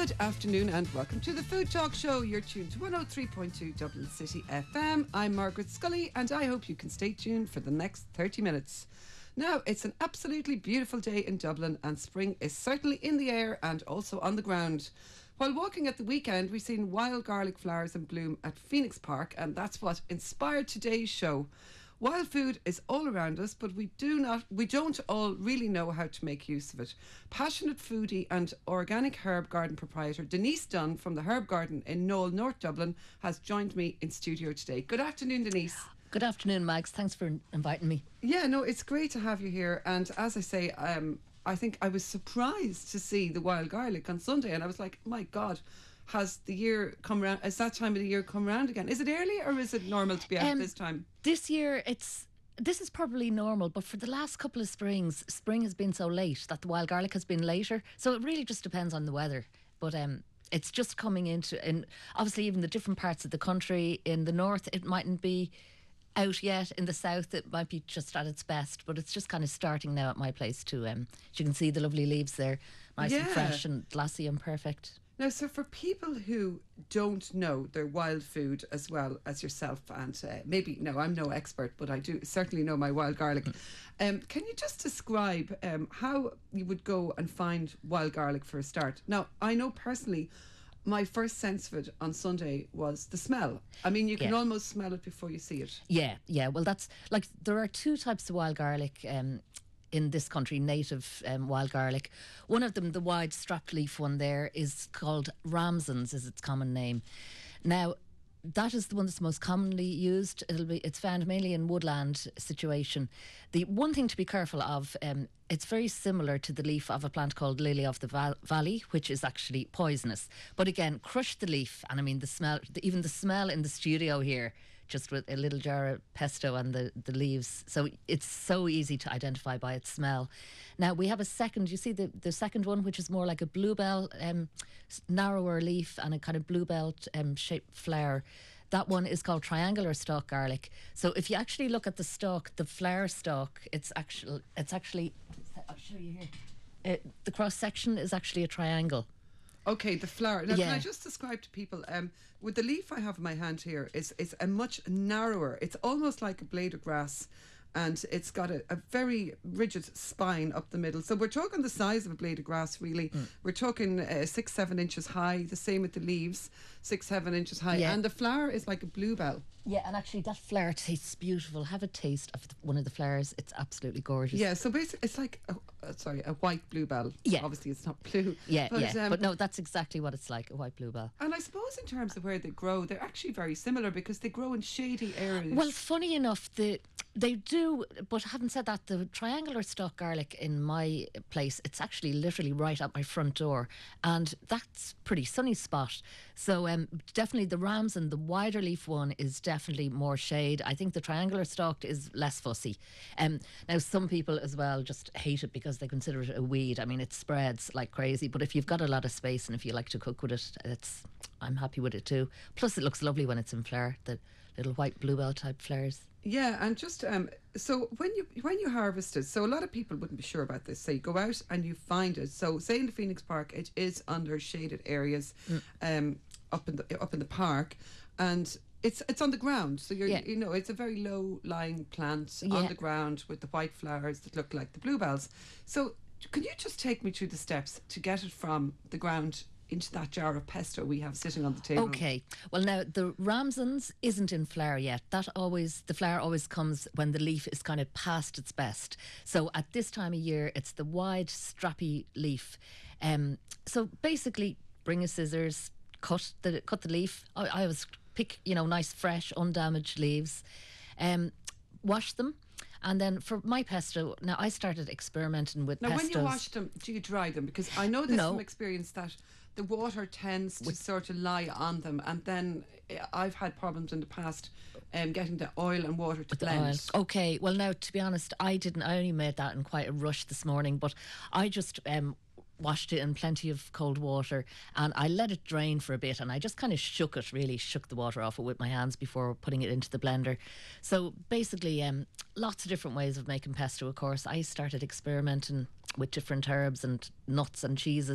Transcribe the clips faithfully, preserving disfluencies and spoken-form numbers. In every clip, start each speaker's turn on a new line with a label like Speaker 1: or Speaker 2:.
Speaker 1: Good afternoon and welcome to the Food Talk Show. You're tuned to one oh three point two Dublin City F M. I'm Margaret Scully and I hope you can stay tuned for the next thirty minutes. Now, it's an absolutely beautiful day in Dublin and spring is certainly in the air and also on the ground. While walking at the weekend, we've seen wild garlic flowers in bloom at Phoenix Park, and that's what inspired today's show. Wild food is all around us, but we do not, we don't all really know how to make use of it. Passionate foodie and organic herb garden proprietor Denise Dunn from the Herb Garden in Knoll, North Dublin, has joined me in studio today. Good afternoon, Denise.
Speaker 2: Good afternoon, Mags. Thanks for inviting me.
Speaker 1: Yeah, no, it's great to have you here. And as I say, um, I think I was surprised to see the wild garlic on Sunday, and I was like, my God. Has the year come round? Has that time of the year come round again? Is it early or is it normal to be out um, this time?
Speaker 2: This year, it's this is probably normal, but for the last couple of springs, spring has been so late that the wild garlic has been later. So it really just depends on the weather. But um, it's just coming into, and obviously even the different parts of the country. In the north, it mightn't be out yet. In the south, it might be just at its best, but it's just kind of starting now at my place too. Um, as you can see, the lovely leaves there, nice yeah. and fresh and glossy and perfect.
Speaker 1: Now, so for people who don't know their wild food as well as yourself, and uh, maybe, no, I'm no expert, but I do certainly know my wild garlic. Um, can you just describe um, how you would go and find wild garlic for a start? Now, I know personally, my first sense of it on Sunday was the smell. I mean, you can yeah. almost smell it before you see it.
Speaker 2: Yeah, yeah. Well, that's like, there are two types of wild garlic um in this country, native um, wild garlic. One of them, the wide strapped leaf one there, is called Ramsons, is its common name. Now, that is the one that's most commonly used. It'll be, it's found mainly in woodland situation. The one thing to be careful of, um, it's very similar to the leaf of a plant called lily of the val- valley, which is actually poisonous. But again, crush the leaf, and I mean the smell, the, even the smell in the studio here, just with a little jar of pesto and the, the leaves. So it's so easy to identify by its smell. Now we have a second, you see the, the second one, which is more like a bluebell, um, narrower leaf and a kind of bluebell um, shaped flower. That one is called triangular stalk garlic. So if you actually look at the stalk, the flower stalk, it's actually, it's actually, I'll show you here. Uh, the cross section is actually a triangle.
Speaker 1: Okay, the flower. Now,
Speaker 2: yeah.
Speaker 1: can I just describe to people, um, with the leaf I have in my hand here, is it's a much narrower, it's almost like a blade of grass, and it's got a, a very rigid spine up the middle. So we're talking the size of a blade of grass, really. Mm. We're talking uh, six, seven inches high, the same with the leaves, six, seven inches high. Yeah. And the flower is like a bluebell.
Speaker 2: Yeah, and actually that flower tastes beautiful. Have a taste of the, one of the flowers. It's absolutely gorgeous.
Speaker 1: Yeah, so basically it's like, a, uh, sorry, a white bluebell.
Speaker 2: Yeah.
Speaker 1: Obviously it's not blue.
Speaker 2: Yeah,
Speaker 1: but,
Speaker 2: yeah.
Speaker 1: Um,
Speaker 2: but no, that's exactly what it's like, a white bluebell.
Speaker 1: And I suppose in terms of where they grow, they're actually very similar because they grow in shady areas.
Speaker 2: Well, funny enough, the... They do, but having said that, the triangular stalk garlic in my place, it's actually literally right at my front door, and that's pretty sunny spot. So um, definitely the Ramson, the wider leaf one, is definitely more shade. I think the triangular stalked is less fussy. Um, now some people as well just hate it because they consider it a weed. I mean, it spreads like crazy, but if you've got a lot of space and if you like to cook with it, it's I'm happy with it too. Plus it looks lovely when it's in flower, the little white bluebell type flowers.
Speaker 1: Yeah, and just um, so when you when you harvest it, so a lot of people wouldn't be sure about this. So you go out and you find it. So say in the Phoenix Park, it is under shaded areas, mm. um, up in the up in the park, and it's it's on the ground. So you're yeah. you know it's a very low lying plant yeah. on the ground with the white flowers that look like the bluebells. So can you just take me through the steps to get it from the ground into that jar of pesto we have sitting on the table?
Speaker 2: Okay. Well, now the Ramsons isn't in flower yet. That always, the flower always comes when the leaf is kind of past its best. So at this time of year, it's the wide, strappy leaf. Um, so basically, bring a scissors, cut the cut the leaf. I, I always pick, you know, nice, fresh, undamaged leaves. Um, wash them. And then for my pesto, now I started experimenting with
Speaker 1: now,
Speaker 2: pestos.
Speaker 1: When you wash them, do you dry them? Because I know this
Speaker 2: no.
Speaker 1: from experience that the water tends to with sort of lie on them, and then I've had problems in the past um, getting the oil and water to blend.
Speaker 2: Okay, well now, to be honest, I didn't. I only made that in quite a rush this morning, but I just um, washed it in plenty of cold water and I let it drain for a bit, and I just kind of shook it, really shook the water off it with my hands before putting it into the blender. So basically, um, lots of different ways of making pesto, of course. I started experimenting with different herbs and nuts and cheeses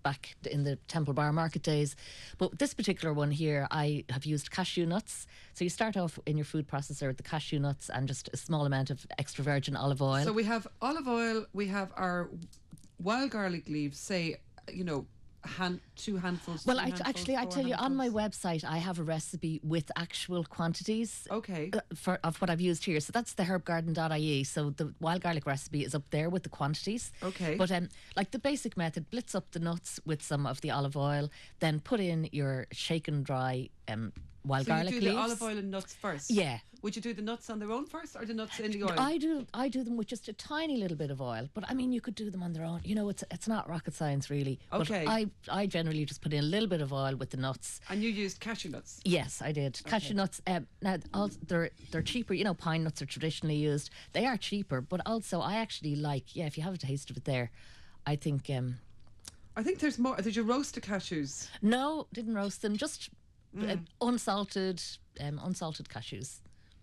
Speaker 2: back in the Temple Bar Market days. But this particular one here, I have used cashew nuts. So you start off in your food processor with the cashew nuts and just a small amount of extra virgin olive oil.
Speaker 1: So we have olive oil, we have our wild garlic leaves, say, you know, hand two handfuls.
Speaker 2: Well,
Speaker 1: three
Speaker 2: I,
Speaker 1: handfuls,
Speaker 2: actually, I
Speaker 1: four
Speaker 2: tell you, on my
Speaker 1: handfuls.
Speaker 2: website, I have a recipe with actual quantities.
Speaker 1: Okay.
Speaker 2: uh, For of what I've used here, so that's the herb garden dot I E. So the wild garlic recipe is up there with the quantities.
Speaker 1: Okay.
Speaker 2: But um, like the basic method, blitz up the nuts with some of the olive oil, then put in your shaken dry um wild
Speaker 1: So
Speaker 2: garlic
Speaker 1: you do
Speaker 2: leaves.
Speaker 1: the olive oil and nuts first?
Speaker 2: Yeah.
Speaker 1: Would you do the nuts on their own first or the nuts in the oil?
Speaker 2: I do. I do them with just a tiny little bit of oil, but I mean, you could do them on their own. You know, it's it's not rocket science, really.
Speaker 1: Okay.
Speaker 2: But I I generally just put in a little bit of oil with the nuts.
Speaker 1: And you used cashew nuts?
Speaker 2: Yes, I did. Cashew nuts. Um, now, also, they're they're cheaper. You know, pine nuts are traditionally used. They are cheaper, but also I actually like. Yeah, if you have a taste of it, there, I think. Um,
Speaker 1: I think there's more. Did you roast the cashews?
Speaker 2: no, didn't roast them. Just uh, unsalted, um, unsalted cashews.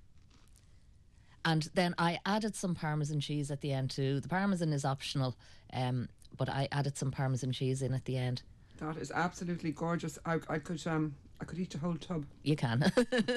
Speaker 2: And then I added some Parmesan cheese at the end too. The Parmesan is optional, um, but I added some Parmesan cheese in at the end.
Speaker 1: That is absolutely gorgeous. I, I could um I could eat a whole tub.
Speaker 2: You can.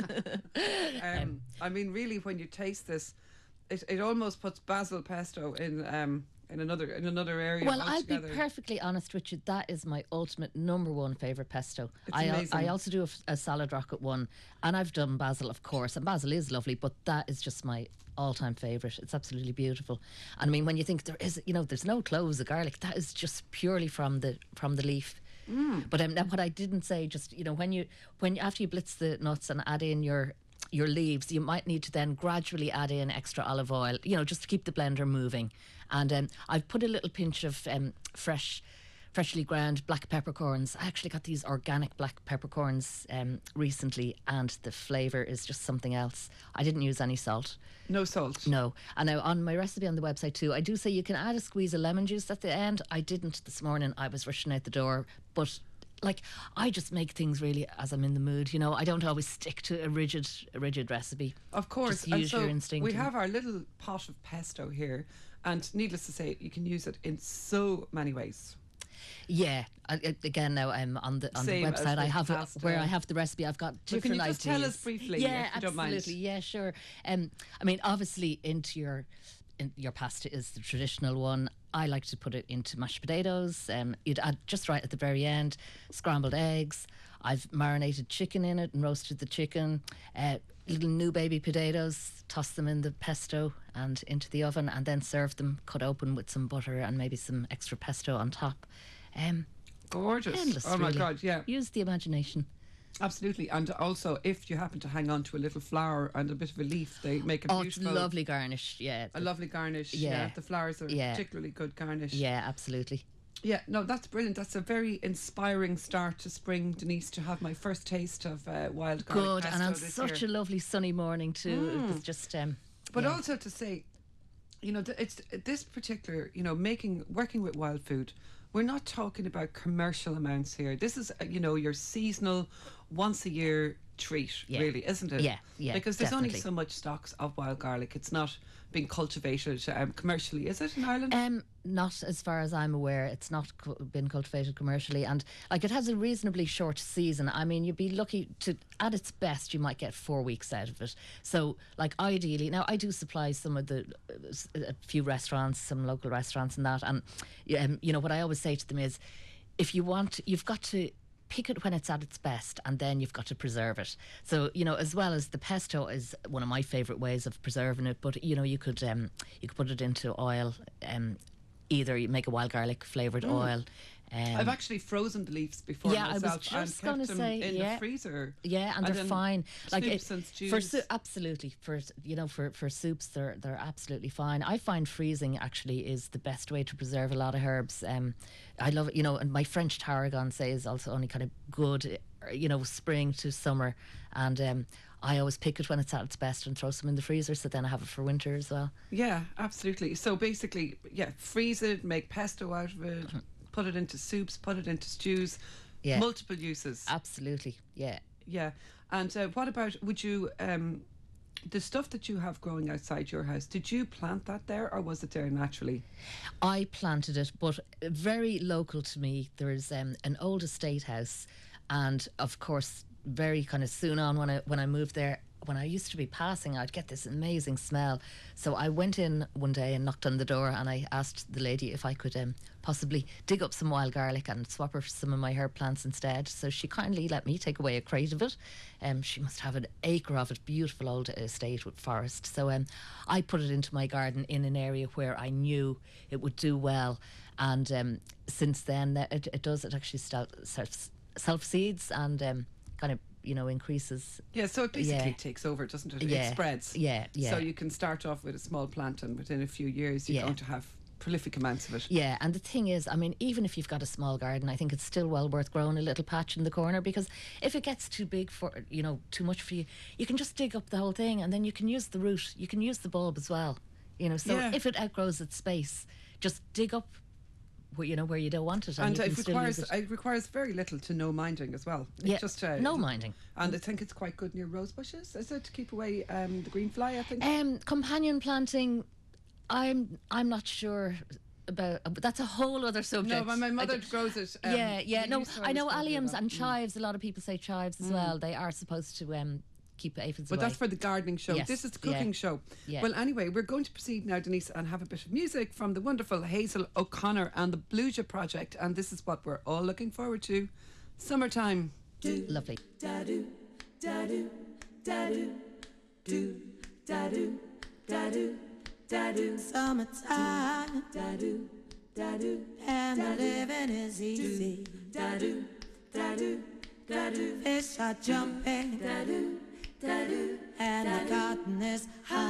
Speaker 1: Um, I mean, really, when you taste this, it, it almost puts basil pesto in um in another in another area.
Speaker 2: Well, I'll be
Speaker 1: altogether.
Speaker 2: perfectly honest with you. That is my ultimate number one favourite pesto.
Speaker 1: It's
Speaker 2: I al-
Speaker 1: amazing.
Speaker 2: I also do a, f- a salad rocket one, and I've done basil, of course, and basil is lovely, but that is just my all-time favourite. It's absolutely beautiful. And I mean, when you think there is, you know, there's no cloves of garlic. That is just purely from the from the leaf.
Speaker 1: Mm.
Speaker 2: But um, now what I didn't say, just you know, when you when after you blitz the nuts and add in your your leaves, you might need to then gradually add in extra olive oil, you know, just to keep the blender moving. And um, I've put a little pinch of um, fresh, freshly ground black peppercorns. I actually got these organic black peppercorns um, recently, and the flavour is just something else. I didn't use any salt.
Speaker 1: No salt.
Speaker 2: No. And now on my recipe on the website too, I do say you can add a squeeze of lemon juice at the end. I didn't this morning. I was rushing out the door, but like I just make things really as I'm in the mood. You know, I don't always stick to a rigid, a rigid recipe.
Speaker 1: Of course.
Speaker 2: Just
Speaker 1: And
Speaker 2: use
Speaker 1: so
Speaker 2: your instinct.
Speaker 1: we
Speaker 2: and-
Speaker 1: have our little pot of pesto here, and needless to say, you can use it in so many ways.
Speaker 2: Yeah. I, I- again, now I'm on the on
Speaker 1: Same
Speaker 2: the
Speaker 1: as
Speaker 2: website. I
Speaker 1: with
Speaker 2: have a,
Speaker 1: pasta.
Speaker 2: where I have the recipe. I've got
Speaker 1: So
Speaker 2: different
Speaker 1: can you just
Speaker 2: ideas.
Speaker 1: tell us briefly,
Speaker 2: Yeah,
Speaker 1: if you don't mind?
Speaker 2: absolutely. Yeah, sure. Um, I mean, obviously, into your in, your pasta is the traditional one. I like to put it into mashed potatoes. Um, you'd add just right at the very end, scrambled eggs. I've marinated chicken in it and roasted the chicken. Uh, little new baby potatoes, toss them in the pesto and into the oven, and then serve them cut open with some butter and maybe some extra pesto on top. Um,
Speaker 1: Gorgeous.
Speaker 2: endless,
Speaker 1: oh my
Speaker 2: really.
Speaker 1: God, yeah.
Speaker 2: Use the imagination.
Speaker 1: Absolutely. And also, if you happen to hang on to a little flower and a bit of a leaf, they make a
Speaker 2: Oh, it's
Speaker 1: beautiful,
Speaker 2: lovely garnish. Yeah,
Speaker 1: a lovely garnish.
Speaker 2: Yeah.
Speaker 1: Yeah. The flowers are
Speaker 2: Yeah.
Speaker 1: particularly good garnish.
Speaker 2: yeah, absolutely.
Speaker 1: Yeah, no, that's brilliant. That's a very inspiring start to spring, Denise, to have my first taste of uh, wild garlic
Speaker 2: Good,
Speaker 1: pesto
Speaker 2: and on
Speaker 1: this
Speaker 2: such
Speaker 1: year.
Speaker 2: a lovely sunny morning too. It
Speaker 1: Mm.
Speaker 2: was just, um,
Speaker 1: But
Speaker 2: yeah.
Speaker 1: also to say, you know, th- it's this particular, you know, making working with wild food. We're not talking about commercial amounts here. This is, uh, you know, your seasonal, once a year treat,
Speaker 2: Yeah.
Speaker 1: really, isn't it?
Speaker 2: Yeah, yeah,
Speaker 1: Because there's only
Speaker 2: definitely.
Speaker 1: so much stocks of wild garlic. It's not being cultivated um, commercially, is it, in Ireland?
Speaker 2: Um, not as far as I'm aware. It's not cu- been cultivated commercially, and like it has a reasonably short season. I mean, you'd be lucky to, at its best, you might get four weeks out of it. So, like ideally, now I do supply some of the uh, s- a few restaurants, some local restaurants, and that. And um, you know what I always say to them is, if you want, you've got to pick it when it's at its best, and then you've got to preserve it. So, you know, as well as the pesto is one of my favourite ways of preserving it, but you know, you could um, you could put it into oil. Um, either you make a wild garlic flavoured oil. Um,
Speaker 1: I've actually frozen the leaves before
Speaker 2: Yeah, I was
Speaker 1: myself
Speaker 2: just
Speaker 1: and kept
Speaker 2: gonna
Speaker 1: them
Speaker 2: say,
Speaker 1: in
Speaker 2: yeah.
Speaker 1: the freezer.
Speaker 2: yeah, and,
Speaker 1: And
Speaker 2: they're
Speaker 1: then
Speaker 2: fine. Like
Speaker 1: soups and
Speaker 2: for
Speaker 1: stews.
Speaker 2: su- absolutely for you know for, for soups, they're they're absolutely fine. I find freezing actually is the best way to preserve a lot of herbs. Um, I love it, you know, and my French tarragon say is also only kind of good, uh, you know, spring to summer, and um, I always pick it when it's at its best and throw some in the freezer, so then I have it for winter as well.
Speaker 1: Yeah, absolutely. So basically, yeah, freeze it, make pesto out of it, put it into soups, put it into stews,
Speaker 2: Yeah.
Speaker 1: multiple uses.
Speaker 2: Absolutely, yeah.
Speaker 1: Yeah. And uh, what about, would you um, The stuff that you have growing outside your house, did you plant that there or was it there naturally?
Speaker 2: I planted it, but very local to me. There is um, an old estate house, and of course, very kind of soon on when I when I moved there, when I used to be passing, I'd get this amazing smell. So I went in one day and knocked on the door, and I asked the lady if I could um, possibly dig up some wild garlic and swap her for some of my herb plants instead. So she kindly let me take away a crate of it. Um, she must have an acre of it, beautiful old estate with forest. So um, I put it into my garden in an area where I knew it would do well. And um, since then, uh, it, it does, it actually self, self, self-seeds and um, kind of, you know, increases.
Speaker 1: Yeah, so it basically
Speaker 2: Yeah.
Speaker 1: takes over, doesn't it?
Speaker 2: Yeah.
Speaker 1: It spreads.
Speaker 2: Yeah, yeah.
Speaker 1: So you can start off with a small plant and within a few years you're
Speaker 2: Yeah.
Speaker 1: going to have prolific amounts of it.
Speaker 2: Yeah, and the thing is, I mean, even if you've got a small garden, I think it's still well worth growing a little patch in the corner, because if it gets too big for, you know, too much for you, you can just dig up the whole thing and then you can use the root, you can use the bulb as well, you know. So
Speaker 1: Yeah.
Speaker 2: if it outgrows its space, just dig up where, you know, where you don't want it, and,
Speaker 1: And
Speaker 2: you
Speaker 1: it
Speaker 2: can still
Speaker 1: requires
Speaker 2: use it.
Speaker 1: it requires very little to no minding as well. It's
Speaker 2: Yeah,
Speaker 1: just uh,
Speaker 2: no minding.
Speaker 1: And I think it's quite good near rose bushes, is it, to keep away um, the green fly, I think?
Speaker 2: Um, companion planting, I'm I'm not sure about, but that's a whole other subject.
Speaker 1: No, but my
Speaker 2: I
Speaker 1: mother
Speaker 2: d-
Speaker 1: grows it. um,
Speaker 2: yeah, yeah.
Speaker 1: we
Speaker 2: No,
Speaker 1: used to
Speaker 2: I know
Speaker 1: always go do
Speaker 2: alliums
Speaker 1: that.
Speaker 2: and
Speaker 1: Mm.
Speaker 2: chives. A lot of people say chives as well. They are supposed to um, keep aphids
Speaker 1: But
Speaker 2: away.
Speaker 1: that's for the gardening show.
Speaker 2: Yes,
Speaker 1: This is the
Speaker 2: yeah.
Speaker 1: cooking show.
Speaker 2: Yeah.
Speaker 1: Well, anyway, we're going to proceed now, Denise, and have a bit of music from the wonderful Hazel O'Connor and the Bluesia Project. And this is what we're all looking forward to. Summertime.
Speaker 2: Lovely.
Speaker 3: Da-do, da-do, da-do, do, da-do, da-do, da-do. Summertime, da-do, da-do, and the living is easy. Da-do, da-do, da-do. Fish are jumping, da-do, da-do, and the cotton is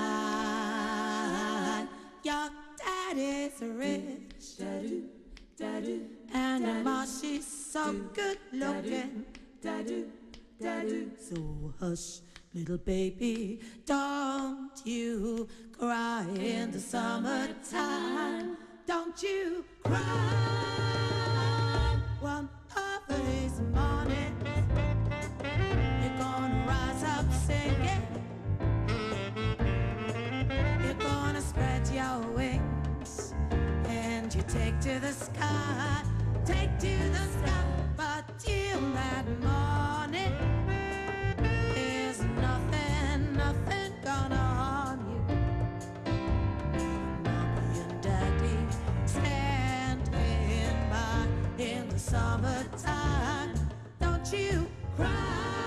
Speaker 3: high. Your daddy's rich, da-do, da-do, and your mom, she's so good looking. Da-do, da-do. So hush, little baby, don't you cry in the summertime. Don't you cry. One of these mornings, you're gonna rise up singing. You're gonna spread your wings and you take to the sky, take to the sky. But till that morning, there's nothing, nothing gonna harm you. Mommy and Daddy standing by in the summertime. Don't you cry.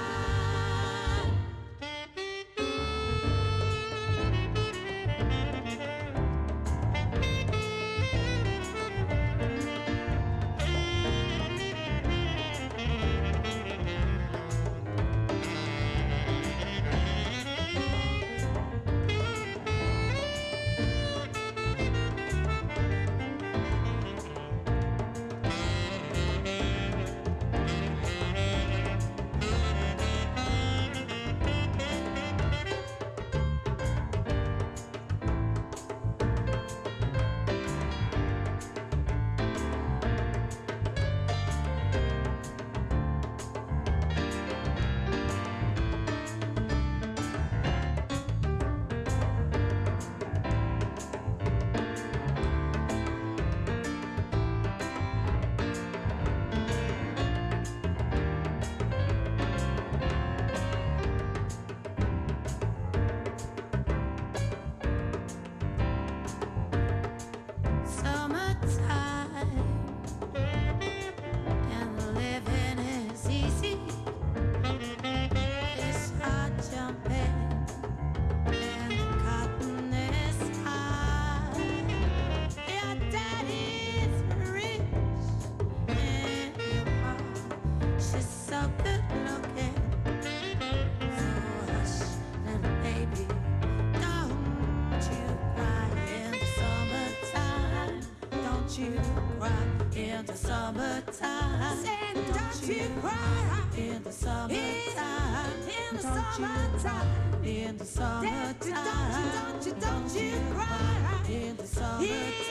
Speaker 3: summertime. Saying, don't you cry in the summertime. In the summertime. In the summertime. Don't you, don't you, don't you cry in the summertime.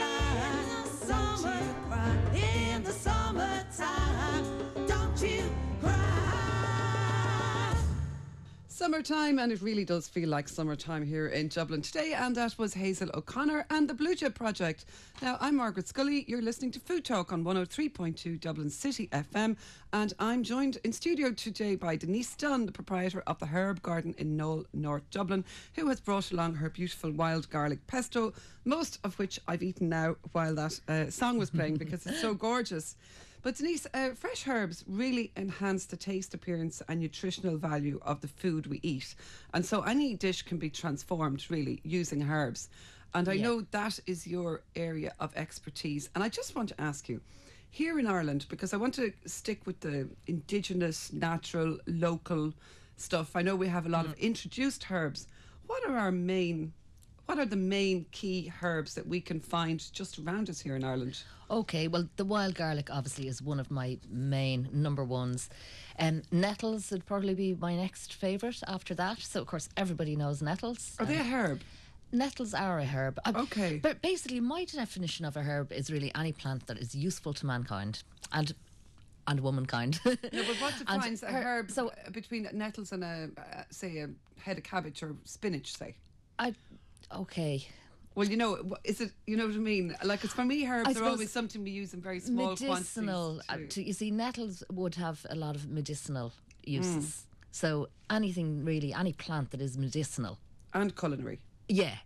Speaker 3: In the summer, in the summertime. Don't you cry.
Speaker 1: summertime, and it really does feel like summertime here in Dublin today. And that was Hazel O'Connor and the Blue Jay Project. Now, I'm Margaret Scully. You're listening to Food Talk on one oh three point two Dublin City F M. And I'm joined in studio today by Denise Dunn, the proprietor of the Herb Garden in Knoll, North Dublin, who has brought along her beautiful wild garlic pesto, most of which I've eaten now while that uh, song was playing because it's so gorgeous. But Denise, uh, fresh herbs really enhance the taste, appearance and nutritional value of the food we eat. And so any dish can be transformed really using herbs. And I
Speaker 2: Yeah.
Speaker 1: know that is your area of expertise. And I just want to ask you, here in Ireland, because I want to stick with the indigenous, natural, local stuff. I know we have a lot of introduced herbs. What are our main... What are the main key herbs that we can find just around us here in Ireland?
Speaker 2: Okay, well, the wild garlic obviously is one of my main number ones. Um, nettles would probably be my next favourite after that. So, of course, everybody knows nettles.
Speaker 1: Are they a
Speaker 2: Um,
Speaker 1: herb?
Speaker 2: Nettles are a herb. Um,
Speaker 1: Okay.
Speaker 2: But basically, my definition of a herb is really any plant that is useful to mankind and and womankind.
Speaker 1: No, but what
Speaker 2: And
Speaker 1: defines a
Speaker 2: her-
Speaker 1: herb
Speaker 2: so-
Speaker 1: uh, between nettles and a, uh, say, a head of cabbage or spinach, say?
Speaker 2: I, okay.
Speaker 1: Well, you know, wh- is it, you know what I mean? Like, it's for me, herbs
Speaker 2: I
Speaker 1: are
Speaker 2: suppose
Speaker 1: always something we use in very small
Speaker 2: medicinal. uh,
Speaker 1: quantities.
Speaker 2: to- you see, nettles would have a lot of medicinal
Speaker 1: Hmm.
Speaker 2: uses. So anything really, any plant that is medicinal,
Speaker 1: And culinary.
Speaker 2: yeah,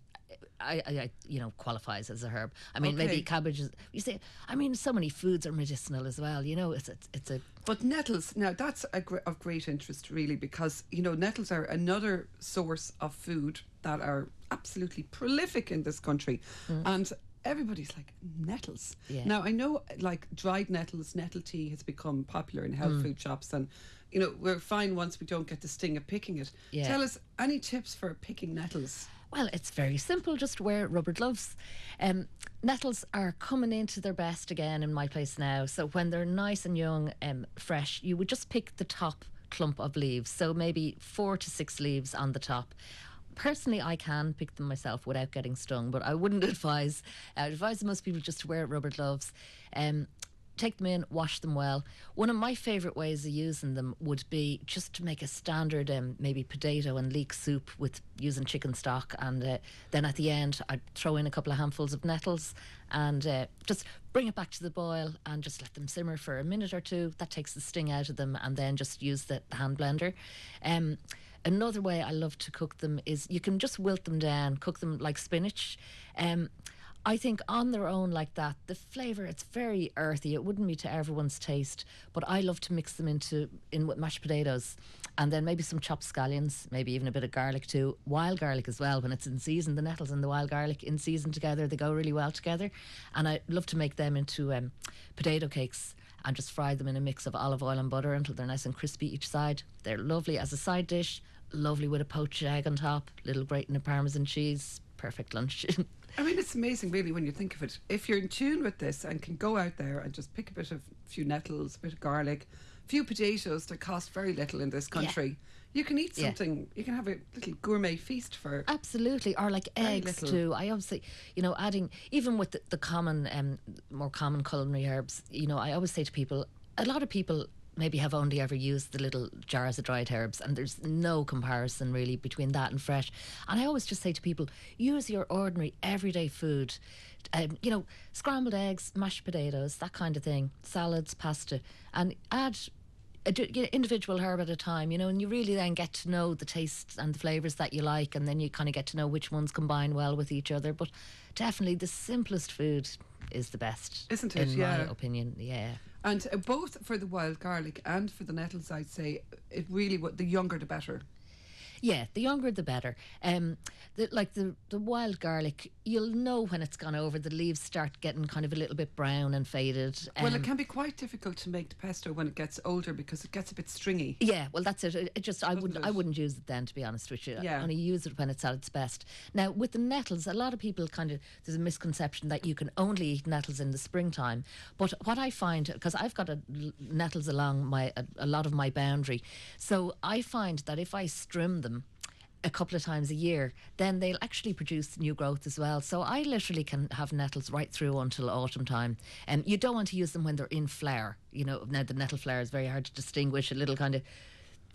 Speaker 2: I, I, I you know qualifies as a herb. I mean,
Speaker 1: Okay.
Speaker 2: maybe cabbage is. You see, I mean, so many foods are medicinal as well. You know, it's it's, it's a
Speaker 1: But nettles, now that's a gr- of great interest really, because, you know, nettles are another source of food that are absolutely prolific in this country. And everybody's like, nettles.
Speaker 2: Yeah.
Speaker 1: Now, I know like dried nettles, nettle tea has become popular in health food shops, and, you know, we're fine once we don't get the sting of picking it.
Speaker 2: Yeah.
Speaker 1: Tell us, any tips for picking nettles?
Speaker 2: Well, it's very simple. Just wear rubber gloves. Um, nettles are coming into their best again in my place now. So when they're nice and young and fresh, you would just pick the top clump of leaves. So maybe four to six leaves on the top. Personally, I can pick them myself without getting stung, but I wouldn't advise. I would advise most people just to wear rubber gloves. Um, take them in, wash them well. One of my favourite ways of using them would be just to make a standard um, maybe potato and leek soup with using chicken stock, and uh, then at the end I'd throw in a couple of handfuls of nettles and uh, just bring it back to the boil and just let them simmer for a minute or two. That takes the sting out of them, and then just use the, the hand blender. Um, Another way I love to cook them is you can just wilt them down, cook them like spinach. Um, I think on their own like that, the flavour, it's very earthy. It wouldn't be to everyone's taste, but I love to mix them into in with mashed potatoes, and then maybe some chopped scallions, maybe even a bit of garlic too. Wild garlic as well when it's in season. The nettles and the wild garlic in season together, they go really well together. And I love to make them into um, potato cakes and just fry them in a mix of olive oil and butter until they're nice and crispy each side. They're lovely as a side dish, lovely with a poached egg on top, little grating of Parmesan cheese, perfect lunch.
Speaker 1: I mean, it's amazing, really, when you think of it. If you're in tune with this and can go out there and just pick a bit of a few nettles, a bit of garlic, a few potatoes that cost very little in this country, you can eat
Speaker 2: Yeah.
Speaker 1: something. You can have a little gourmet feast for.
Speaker 2: Absolutely, or like
Speaker 1: Very
Speaker 2: eggs
Speaker 1: little.
Speaker 2: too. I obviously, you know, adding even with the, the common, um, more common culinary herbs. You know, I always say to people, a lot of people maybe have only ever used the little jars of dried herbs, and there's no comparison really between that and fresh. And I always just say to people, use your ordinary everyday food. Um, you know, scrambled eggs, mashed potatoes, that kind of thing, salads, pasta, and add a d- you know, individual herb at a time, you know, and you really then get to know the tastes and the flavours that you like, and then you kind of get to know which ones combine well with each other. But definitely the simplest food is the best,
Speaker 1: Isn't it?
Speaker 2: in
Speaker 1: Yeah.
Speaker 2: my opinion. Yeah.
Speaker 1: And uh, both for the wild garlic and for the nettles, I'd say it really, what the younger the better.
Speaker 2: Yeah, the younger the better. Um, the, like the the wild garlic, you'll know when it's gone over. The leaves start getting kind of a little bit brown and faded.
Speaker 1: Well,
Speaker 2: Um,
Speaker 1: it can be quite difficult to make the pesto when it gets older because it gets a bit stringy.
Speaker 2: Yeah, well, that's it. It it just I
Speaker 1: Doesn't
Speaker 2: wouldn't
Speaker 1: it?
Speaker 2: I wouldn't use it then, to be honest with you.
Speaker 1: Yeah.
Speaker 2: I only use it when it's at its best. Now with the nettles, a lot of people kind of there's a misconception that you can only eat nettles in the springtime. But what I find, because I've got a, nettles along my a, a lot of my boundary, so I find that if I strim them a couple of times a year, then they'll actually produce new growth as well. So I literally can have nettles right through until autumn time. And you don't want to use them when they're in flower. You know, now the nettle flower is very hard to distinguish, a little kind of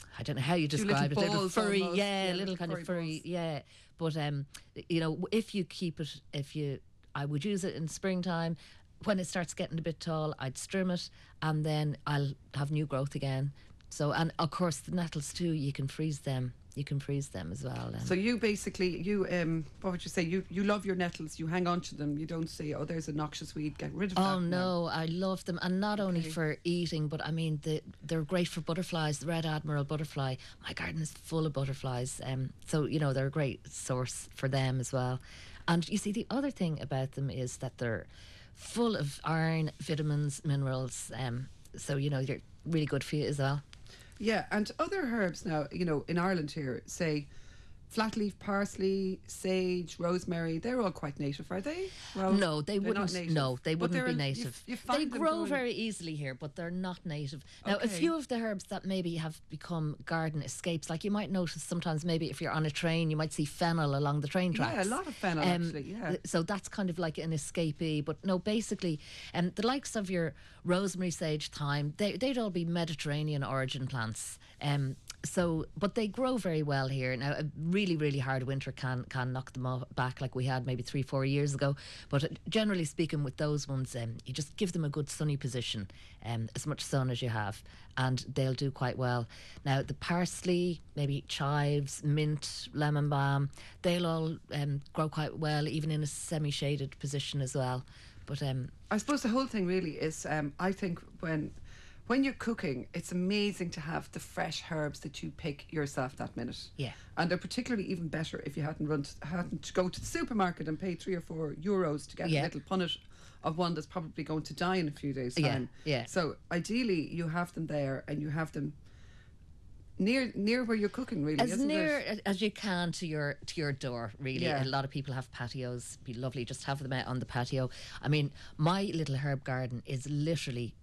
Speaker 2: I don't know how you
Speaker 1: Two
Speaker 2: describe it.
Speaker 1: little
Speaker 2: Little
Speaker 1: balls
Speaker 2: furry,
Speaker 1: almost.
Speaker 2: yeah,
Speaker 1: Yeah,
Speaker 2: little
Speaker 1: little
Speaker 2: kind of
Speaker 1: furry
Speaker 2: furry,
Speaker 1: balls.
Speaker 2: yeah. But um, you know, if you keep it, if you, I would use it in springtime. When it starts getting a bit tall, I'd trim it, and then I'll have new growth again. So, and of course the nettles too. You can freeze them. You can freeze them as well. Um,
Speaker 1: So you basically, you um, what would you say? You you love your nettles. You hang on to them. You don't say, "Oh, there's a noxious weed. Get rid of that."
Speaker 2: Oh
Speaker 1: now."
Speaker 2: no, I love them, and not only
Speaker 1: Okay.
Speaker 2: for eating, but I mean the, they're great for butterflies. The red admiral butterfly, my garden is full of butterflies, um, so you know they're a great source for them as well. And you see, the other thing about them is that they're full of iron, vitamins, minerals. Um, so you know they're really good for you as well.
Speaker 1: Yeah, and other herbs now, you know, in Ireland here, say flat leaf parsley, sage, rosemary, they're all quite native, are they? Well,
Speaker 2: No, they
Speaker 1: they're
Speaker 2: wouldn't.
Speaker 1: not native.
Speaker 2: No, they
Speaker 1: But
Speaker 2: wouldn't
Speaker 1: they're-
Speaker 2: be
Speaker 1: you-
Speaker 2: native.
Speaker 1: you
Speaker 2: They
Speaker 1: find them
Speaker 2: grow
Speaker 1: growing-
Speaker 2: very easily here, but they're not native. Now, a
Speaker 1: Okay.
Speaker 2: few of the herbs that maybe have become garden escapes, like you might notice sometimes, maybe if you're on a train, you might see fennel along the train tracks.
Speaker 1: Yeah, a lot of fennel, actually, yeah.
Speaker 2: th- So that's kind of like an escapee. But no, basically, um, the likes of your rosemary, sage, thyme, they, they'd all be Mediterranean origin plants. Um, so, but they grow very well here. Now, a really, really hard winter can can knock them off back, like we had maybe three, four years ago. But uh, generally speaking, with those ones, um, you just give them a good sunny position, um, as much sun as you have, and they'll do quite well. Now, the parsley, maybe chives, mint, lemon balm, they'll all um, grow quite well, even in a semi-shaded position as well. But um,
Speaker 1: I suppose the whole thing really is, um, I think when when you're cooking, it's amazing to have the fresh herbs that you pick yourself that minute.
Speaker 2: Yeah.
Speaker 1: And they're particularly even better if you hadn't run to, hadn't to go to the supermarket and pay three or four euros to get
Speaker 2: Yeah.
Speaker 1: a little punnet of one that's probably going to die in a few days'
Speaker 2: Yeah,
Speaker 1: time.
Speaker 2: yeah.
Speaker 1: So ideally, you have them there and you have them near near where you're cooking. Really,
Speaker 2: as
Speaker 1: isn't
Speaker 2: near
Speaker 1: it?
Speaker 2: a- as you can to your to your door, really.
Speaker 1: Yeah.
Speaker 2: A lot of people have patios. Be lovely just have them out on the patio. I mean, my little herb garden is literally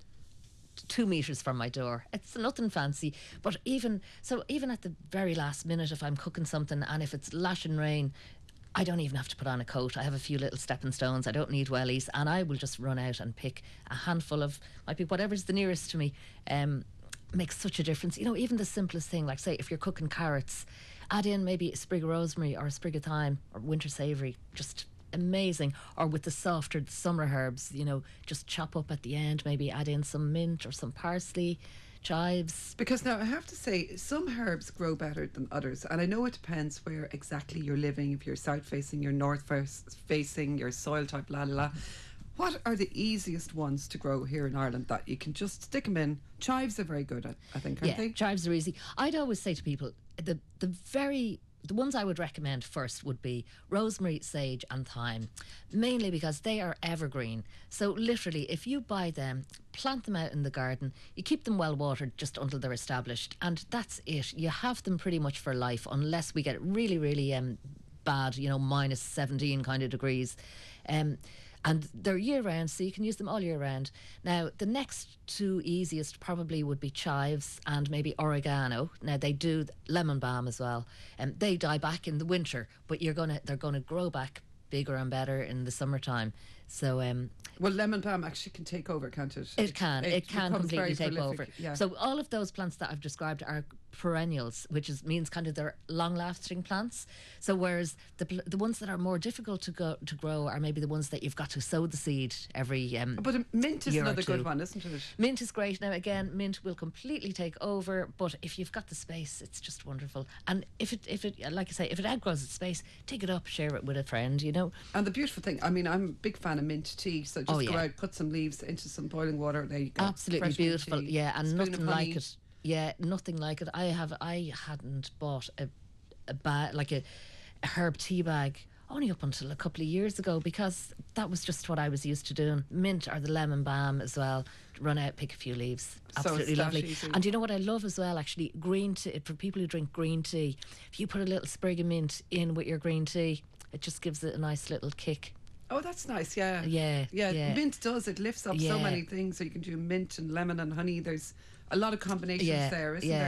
Speaker 2: two meters from my door. It's nothing fancy, but even so, even at the very last minute, if I'm cooking something and if it's lashing rain, I don't even have to put on a coat. I have a few little stepping stones. I don't need wellies, and I will just run out and pick a handful of, might be whatever's the nearest to me. Um, makes such a difference. You know, even the simplest thing, like say if you're cooking carrots, add in maybe a sprig of rosemary or a sprig of thyme or winter savoury. Just amazing. Or with the softer summer herbs, you know, just chop up at the end, maybe add in some mint or some parsley, chives.
Speaker 1: Because now I have to say, some herbs grow better than others, and I know it depends where exactly you're living. If you're south facing, you're north face- facing, your soil type, la la la. What are the easiest ones to grow here in Ireland that you can just stick them in? Chives are very good, I, I think, aren't
Speaker 2: Yeah,
Speaker 1: they?
Speaker 2: chives are easy. I'd always say to people, the the very the ones I would recommend first would be rosemary, sage, and thyme, mainly because they are evergreen. So literally, if you buy them, plant them out in the garden, you keep them well watered just until they're established, and that's it. You have them pretty much for life, unless we get really, really um bad, you know, minus seventeen kind of degrees. Um, and they're year round, so you can use them all year round. Now, the next two easiest probably would be chives and maybe oregano. Now, they do lemon balm as well, and they die back in the winter, but you're gonna they're gonna grow back bigger and better in the summertime. So um,
Speaker 1: Well, lemon balm actually can take over, can't it?
Speaker 2: it can it, can
Speaker 1: becomes
Speaker 2: completely
Speaker 1: very
Speaker 2: take
Speaker 1: prolific,
Speaker 2: over.
Speaker 1: Yeah.
Speaker 2: So all of those plants that I've described are perennials, which is means kind of they're long-lasting plants. So whereas the pl- the ones that are more difficult to go to grow are maybe the ones that you've got to sow the seed every um,
Speaker 1: but um, mint is
Speaker 2: year or
Speaker 1: another good
Speaker 2: two.
Speaker 1: one, isn't it?
Speaker 2: Mint is great. Now again, mint will completely take over, but if you've got the space, it's just wonderful. And if it, if it, like I say, if it outgrows its space, take it up, share it with a friend. You know.
Speaker 1: And the beautiful thing, I mean, I'm a big fan of mint tea, so just
Speaker 2: Oh,
Speaker 1: go
Speaker 2: yeah.
Speaker 1: out, put some leaves into some boiling water. There you go.
Speaker 2: Absolutely
Speaker 1: Fresh mint
Speaker 2: beautiful.
Speaker 1: tea,
Speaker 2: Yeah, and
Speaker 1: spoon of
Speaker 2: nothing
Speaker 1: honey.
Speaker 2: like it. Yeah, nothing like it. I have. I hadn't bought a a bag like a, a herb tea bag only up until a couple of years ago, because that was just what I was used to doing. Mint or the lemon balm as well. Run out, pick a few leaves.
Speaker 1: So it's
Speaker 2: Absolutely
Speaker 1: that
Speaker 2: lovely.
Speaker 1: easy.
Speaker 2: And you know what I love as well, actually, green tea. For people who drink green tea, if you put a little sprig of mint in with your green tea, it just gives it a nice little kick.
Speaker 1: Oh, that's nice. Yeah.
Speaker 2: Yeah,
Speaker 1: Yeah.
Speaker 2: yeah.
Speaker 1: Mint does. It lifts up so
Speaker 2: Yeah.
Speaker 1: many things. So you can do mint and lemon and honey. There's a lot of combinations
Speaker 2: Yeah,
Speaker 1: there, isn't
Speaker 2: yeah.
Speaker 1: there?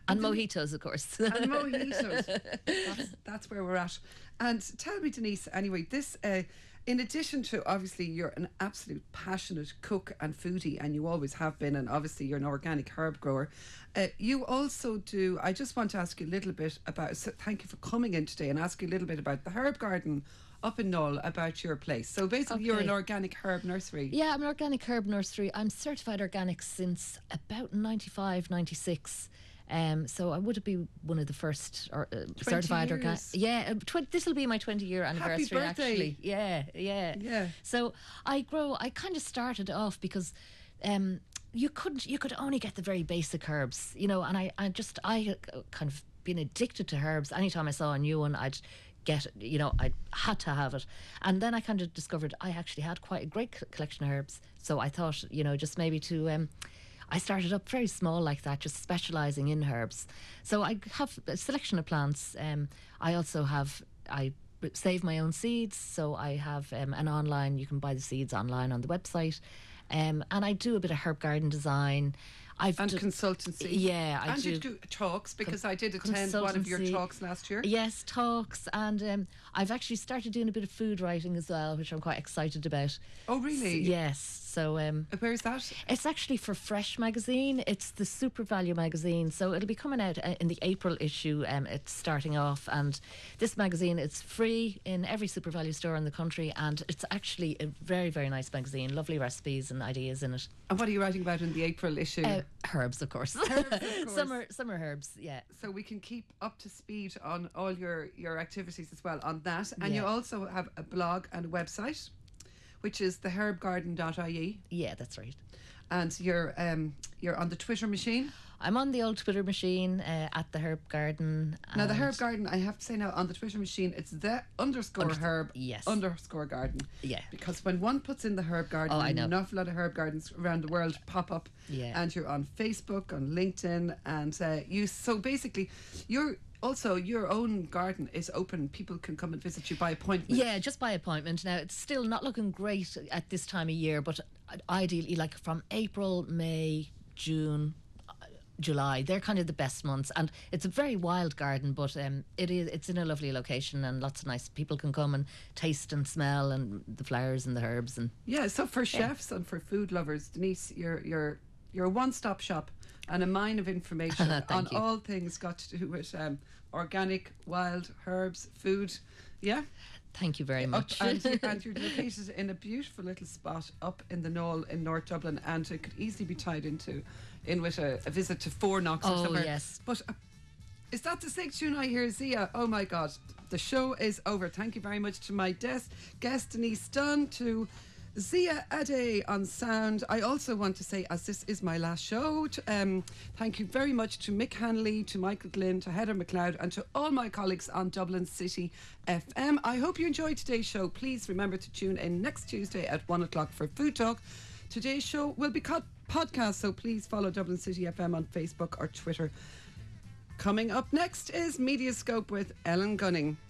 Speaker 2: And mojitos, of course.
Speaker 1: And mojitos. That's, that's where we're at. And tell me, Denise, anyway, this, uh, in addition to obviously you're an absolute passionate cook and foodie, and you always have been, and obviously you're an organic herb grower, uh, you also do, I just want to ask you a little bit about, so thank you for coming in today, and ask you a little bit about the herb garden up in Knoll, about your place. So basically you're
Speaker 2: Okay.
Speaker 1: an organic herb nursery.
Speaker 2: Yeah, I'm an organic herb nursery. I'm certified organic since about ninety-five, ninety-six. Um, so I would be one of the first or, uh, certified organic.
Speaker 1: years.
Speaker 2: Yeah, uh, tw- this will be my twenty year anniversary.
Speaker 1: birthday.
Speaker 2: Actually, yeah, yeah,
Speaker 1: Yeah.
Speaker 2: So I grow. I kind of started off because. Um, you couldn't. You could only get the very basic herbs, you know. And I, I just, I uh, kind of been addicted to herbs. Anytime I saw a new one, I'd get it. You know, I had to have it. And then I kind of discovered I actually had quite a great c- collection of herbs. So I thought, you know, just maybe to. Um, I started up very small like that, just specialising in herbs. So I have a selection of plants. Um, I also have I save my own seeds. So I have um, an online. You can buy the seeds online on the website. Um, and I do a bit of herb garden design. I've
Speaker 1: And
Speaker 2: do-
Speaker 1: consultancy.
Speaker 2: Yeah, I
Speaker 1: and
Speaker 2: do.
Speaker 1: you do talks, because I did attend one of your
Speaker 2: consultancy.
Speaker 1: talks last year.
Speaker 2: Yes, talks, and um, I've actually started doing a bit of food writing as well, which I'm quite excited about.
Speaker 1: Oh, really?
Speaker 2: Yes, so um,
Speaker 1: Uh, Where's that?
Speaker 2: it's actually for Fresh magazine. It's the Super Value magazine, so it'll be coming out uh, in the April issue. Um, it's starting off, and this magazine, it's free in every Super Value store in the country, and it's actually a very, very nice magazine. Lovely recipes and ideas in it.
Speaker 1: And what are you writing about in the April issue?
Speaker 2: Uh, herbs, of course.
Speaker 1: of course.
Speaker 2: summer, summer herbs. Yeah.
Speaker 1: So we can keep up to speed on all your, your activities as well on that. And you
Speaker 2: Yeah.
Speaker 1: also have a blog and a website, which is the herb garden dot I E.
Speaker 2: Yeah, that's right.
Speaker 1: And you're um you're on the Twitter machine.
Speaker 2: I'm on the old Twitter machine uh, at the Herb Garden.
Speaker 1: Now the
Speaker 2: and-
Speaker 1: herb garden, I have to say now, on the Twitter machine, it's the underscore
Speaker 2: Unders-
Speaker 1: herb
Speaker 2: yes.
Speaker 1: underscore garden.
Speaker 2: Yeah.
Speaker 1: Because when one puts in the herb garden,
Speaker 2: Oh, I know.
Speaker 1: an awful lot of herb gardens around the world pop up.
Speaker 2: Yeah.
Speaker 1: And you're on Facebook, on LinkedIn, and uh, you. So basically, you're also your own garden is open. People can come and visit you by appointment.
Speaker 2: Yeah, just by appointment. Now, it's still not looking great at this time of year, but ideally, like from April, May, June, uh, July, they're kind of the best months. And it's a very wild garden, but um, it is it's in a lovely location, and lots of nice people can come and taste and smell and the flowers and the herbs. And
Speaker 1: Yeah, so for chefs and for food lovers, Denise, you're you're you're a one-stop shop and a mine of information
Speaker 2: Thank
Speaker 1: on
Speaker 2: you.
Speaker 1: all things got to do with um, organic, wild herbs, food. Yeah,
Speaker 2: thank you very
Speaker 1: up,
Speaker 2: much.
Speaker 1: and, you, and you're located in a beautiful little spot up in the Knoll in North Dublin, and it could easily be tied into in with a, a visit to Four Knocks or
Speaker 2: Oh,
Speaker 1: somewhere.
Speaker 2: yes.
Speaker 1: But uh, is that the sixth tune I hear, Zia? Oh my God, the show is over. Thank you very much to my des- guest Denise Dunn, to Zia Ade on sound. I also want to say, as this is my last show, to, um, thank you very much to Mick Hanley, to Michael Glynn, to Heather McLeod, and to all my colleagues on Dublin City F M. I hope you enjoyed today's show. Please remember to tune in next Tuesday at one o'clock for Food Talk. Today's show will be cut podcast, so please follow Dublin City F M on Facebook or Twitter. Coming up next is Mediascope with Ellen Gunning.